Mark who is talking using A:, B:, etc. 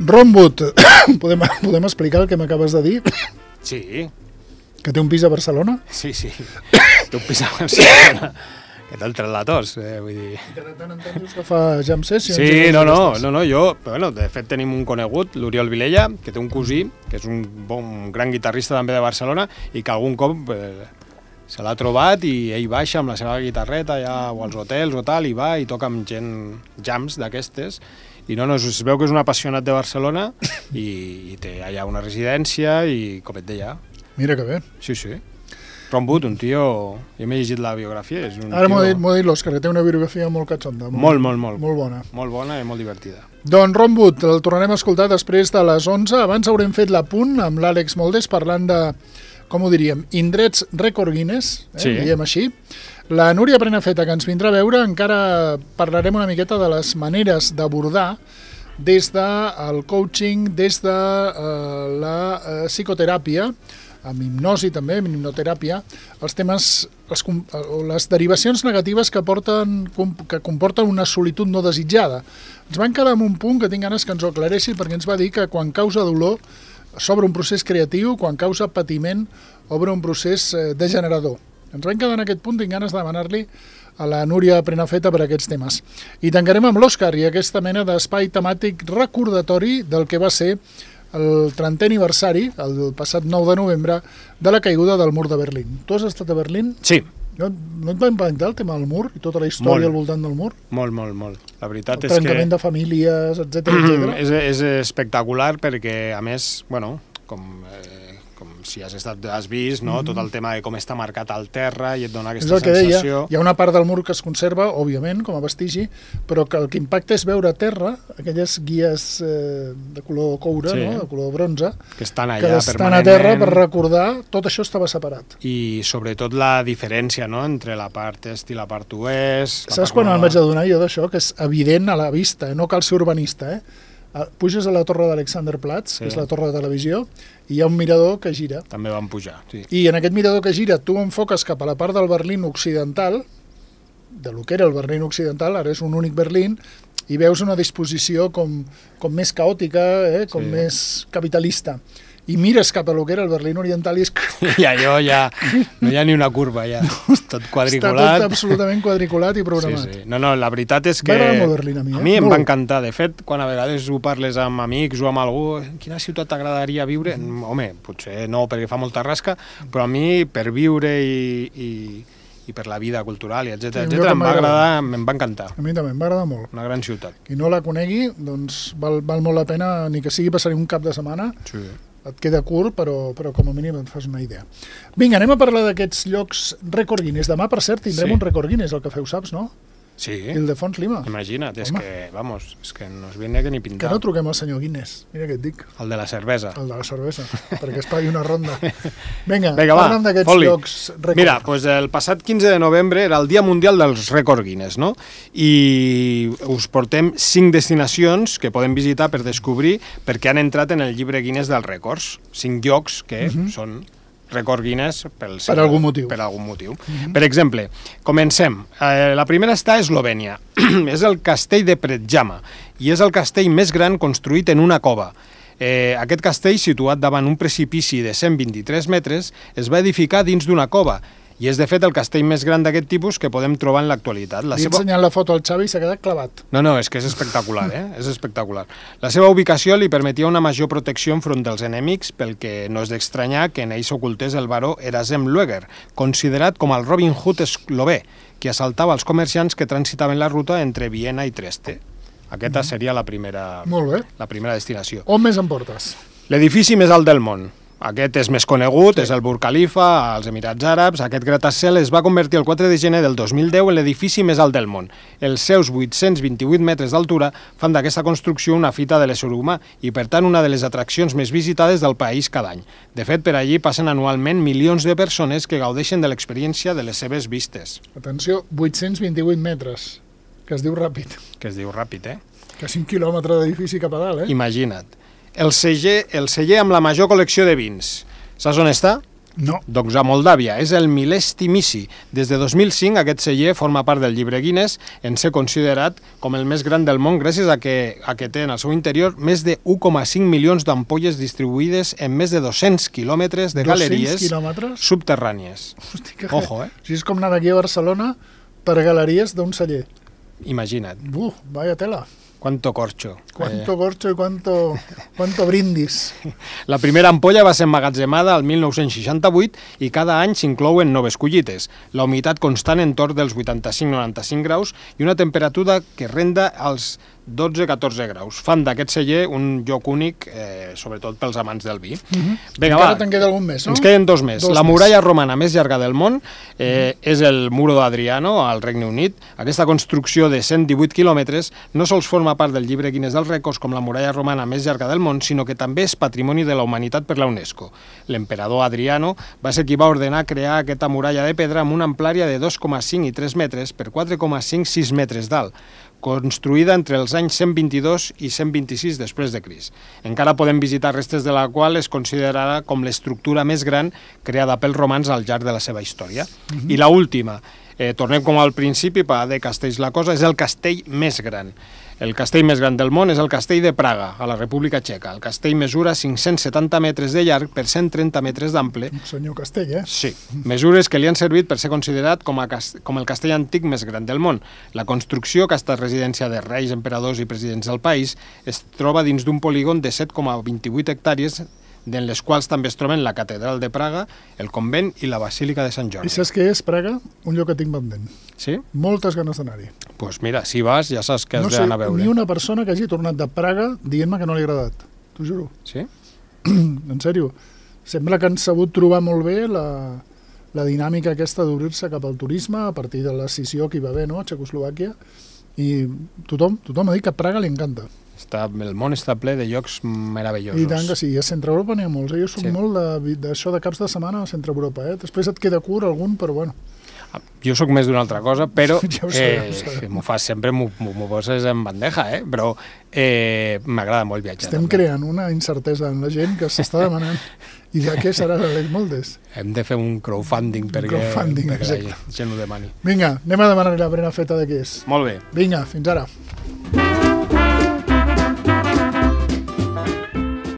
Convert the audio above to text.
A: Rombut, podem explicar el que m'acabes de dir?
B: Sí.
A: Que té un pis a Barcelona?
B: Sí. Té un pis a Barcelona. Que te'l tret la tos, vull dir...
A: Que de tant en tant dius que fa jam sessions.
B: Sí, no, jo... Bueno, de fet tenim un conegut, l'Oriol Vilella, que té un cosí, que és un gran guitarrista també de Barcelona, i que algun cop se l'ha trobat i ell baixa amb la seva guitarreta ja, o als hotels o tal, i va i toca amb gent jams d'aquestes, i es veu que és un apassionat de Barcelona i té allà una residència i com et deia.
A: Mira que bé.
B: Sí. Rombut, un tio... Jo m'he llegit la biografia, és un
A: Ara
B: tio...
A: m'ho ha dit l'Òscar, que té una biografia molt catxonda.
B: Molt
A: bona.
B: Molt bona i molt divertida.
A: Doncs Rombut, el tornarem a escoltar després de les 11. Abans haurem fet l'apunt amb l'Àlex Moldes parlant de, com ho diríem, indrets rècord Guinness, diem així. La Núria Prenafeta, que ens vindrà a veure, encara parlarem una miqueta de les maneres d'abordar des del coaching, des de la psicoteràpia, amb hipnosi també, amb hipnoteràpia, els temes, les derivacions negatives que comporten una solitud no desitjada. Ens vam quedar en un punt que tinc ganes que ens ho aclareixi, perquè ens va dir que quan causa dolor s'obre un procés creatiu, quan causa patiment obre un procés degenerador. Ens vam quedar en aquest punt, tinc ganes de demanar-li a la Núria Prenafeta per aquests temes. I tancarem amb l'Òscar i aquesta mena d'espai temàtic recordatori del que va ser el 30è aniversari, el passat 9 de novembre, de la caiguda del mur de Berlín. Tu has estat a Berlín?
B: Sí.
A: No et va impactar el tema del mur i tota la història al voltant del mur?
B: Molt. La veritat és que...
A: El trencament de famílies, etcètera.
B: És espectacular perquè, a més, bueno, com si has vist, no? Tot el tema de com està marcat al terra i et dona aquesta sensació...
A: Deia. Hi ha una part del mur que es conserva, òbviament, com a vestigi, però que el que impacta és veure a terra aquelles guies de color coure, no? De color bronze,
B: que estan allà
A: que estan a terra per recordar tot això estava separat.
B: I sobretot la diferència, no?, entre la part est i la part oest...
A: Saps quan em vaig adonar jo d'això? Que és evident a la vista, no cal ser urbanista, Puges a la torre d'Alexanderplatz, que és la torre de televisió, i hi ha un mirador que gira.
B: També van pujar, sí.
A: I en aquest mirador que gira tu enfoques cap a la part del Berlín occidental, de lo que era el Berlín occidental, ara és un únic Berlín, i veus una disposició com més caòtica, com més capitalista. I mires cap a lo que era el Berlín oriental i és...
B: I allò ja no hi ha ni una curva, ja. Tot quadriculat.
A: Està tot absolutament quadriculat i programat.
B: Sí. No, la veritat és que...
A: M'agrada molt Berlín, a mi.
B: A mi em va encantar. De fet, quan a vegades ho parles amb amics o amb algú, quina ciutat t'agradaria viure? Home, potser no, perquè fa molta rasca, però a mi, per viure i per la vida cultural i etcètera, em va encantar.
A: A mi també, em va agradar molt.
B: Una gran ciutat.
A: Qui no la conegui, doncs val molt la pena, ni que sigui passar un cap de setmana.
B: Sí.
A: Et queda curt, però com a mínim et fas una idea. Vinga, anem a parlar d'aquests llocs rècord Guinness. Demà, per cert, tindrem un rècord Guinness, el cafè ho saps, no?
B: Sí.
A: Ildefons Lima.
B: Imagina't, és que no es viene que ni pintar.
A: Que no truquem al senyor Guinness, mira què et dic.
B: El de la cervesa.
A: El de la cervesa, perquè es pagui una ronda. Vinga,
B: parlem
A: d'aquests llocs rècord.
B: Mira, doncs el passat 15 de novembre era el Dia Mundial dels Rècord Guinness, no? I us portem 5 destinacions que podem visitar per descobrir perquè han entrat en el llibre Guinness dels rècords. 5 llocs que són... rècord Guinness per algun motiu. Per exemple, comencem. La primera està a Eslovènia. És el castell de Predjama i és el castell més gran construït en una cova. Aquest castell, situat davant un precipici de 123 metres, es va edificar dins d'una cova i és, de fet, el castell més gran d'aquest tipus que podem trobar en l'actualitat.
A: Li he ensenyat la foto al Xavi i s'ha quedat clavat.
B: No, és que és espectacular, És espectacular. La seva ubicació li permetia una major protecció enfront dels enemics, pel que no és d'estranyar que en ell s'ocultés el baró Erasem Lueger, considerat com el Robin Hood eslové, que assaltava els comerciants que transitaven la ruta entre Viena i Trieste. Aquesta seria la primera destinació.
A: On més em portes?
B: L'edifici més alt del món. Aquest és més conegut, és el Burj Khalifa, als Emirats Àrabs. Aquest gratacel es va convertir el 4 de gener del 2010 en l'edifici més alt del món. Els seus 828 metres d'altura fan d'aquesta construcció una fita de l'ésser humà i, per tant, una de les atraccions més visitades del país cada any. De fet, per allí passen anualment milions de persones que gaudeixen de l'experiència de les seves vistes.
A: Atenció, 828 metres, que es diu ràpid.
B: Que
A: 5 quilòmetres d'edifici cap a dalt,
B: Imagina't. El celler amb la major col·lecció de vins. Saps on està?
A: No.
B: Doncs a Moldàvia, és el mil·lestimisi. Des de 2005 aquest celler forma part del llibre Guinness en ser considerat com el més gran del món gràcies a que té en el seu interior més de 1,5 milions d'ampolles distribuïdes en més de 200 quilòmetres de galeries subterrànies.
A: Hosti, que...
B: Ojo, eh?
A: Així és com anar d'aquí a Barcelona per galeries d'un celler.
B: Imagina't.
A: Vaya tela.
B: Cuánto corcho.
A: Cuánto corcho y cuánto brindis.
B: La primera ampolla va ser emmagatzemada al 1968 i cada any s'inclouen noves collites. La humitat constant entorn dels 85-95 graus i una temperatura que renda als 12-14 graus. Fan d'aquest celler un lloc únic, sobretot pels amants del vi. Vinga,
A: encara te'n queda algun més, no?
B: Ens queden dos més. La muralla romana més llarga del món és el Muro d'Adriano, al Regne Unit. Aquesta construcció de 118 quilòmetres no sols forma part del llibre Guinness dels Rècords com la muralla romana més llarga del món, sinó que també és patrimoni de la humanitat per la UNESCO. L'emperador Adriano va ser qui va ordenar crear aquesta muralla de pedra amb una amplària de 2,5 i 3 metres per 4,5-6 metres d'alt, construïda entre els anys 122 i 126 després de Crist. Encara podem visitar restes de la qual es considerarà com l'estructura més gran creada pels romans al llarg de la seva història. I l'última, tornem com al principi, per de castells la cosa, és el castell més gran. El castell més gran del món és el castell de Praga, a la República Txeca. El castell mesura 570 metres de llarg per 130 metres d'ample.
A: Un senyor castell, eh?
B: Sí, mesures que li han servit per ser considerat com el castell antic més gran del món. La construcció, que ha estat residència de reis, emperadors i presidents del país, es troba dins d'un polígon de 7,28 hectàrees, en les quals també es troben la catedral de Praga, el convent i la basílica de Sant Jordi.
A: I saps què és, Praga? Un lloc que tinc pendent.
B: Sí?
A: Moltes ganes d'anar-hi.
B: Doncs pues mira, si vas ja saps que has d'anar a veure.
A: No sé ni una persona que hagi tornat de Praga dient-me que no li ha agradat. T'ho juro.
B: Sí?
A: En sèrio. Sembla que han sabut trobar molt bé la dinàmica aquesta d'obrir-se cap al turisme a partir de l'escissió que hi va haver, no?, a Txecoslovàquia. I tothom ha dit que a Praga li encanta.
B: El món està ple de llocs meravellosos.
A: I tant que sí, a Centre Europa n'hi ha molts. Jo soc molt d'això de caps de setmana a Centre Europa. Després et queda curt algun, però bueno.
B: Jo sóc més d'una altra cosa, però
A: ja ho sé.
B: m'ho fas sempre, m'ho poses en bandeja, però m'agrada molt viatjar.
A: Estem creant una incertesa en la gent que s'està demanant. I de què serà l'Àlex Moldes?
B: Hem de fer un crowdfunding perquè la gent ho demani.
A: Vinga, anem a demanar la primera feta de què és.
B: Molt bé.
A: Vinga, fins ara.